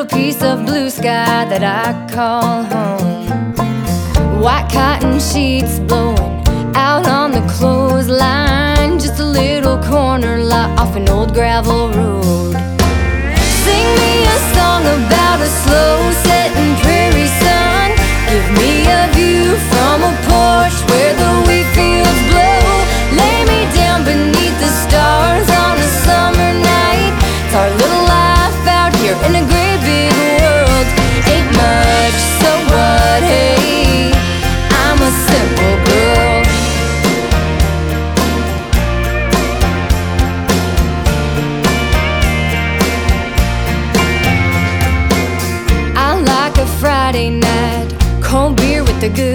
little piece of blue sky that I call home. White cotton sheets blowing out on the clothesline, just a little corner lot off an old gravel road. Sing me a song about a slow-setting prairie sun. Give me a view from a porch where the wheat fields blow. Lay me down beneath the stars on a summer night. It's our little life out here in a great big world. Ain't much, so what, hey, I'm a simple girl. I like a Friday night, cold beer with a good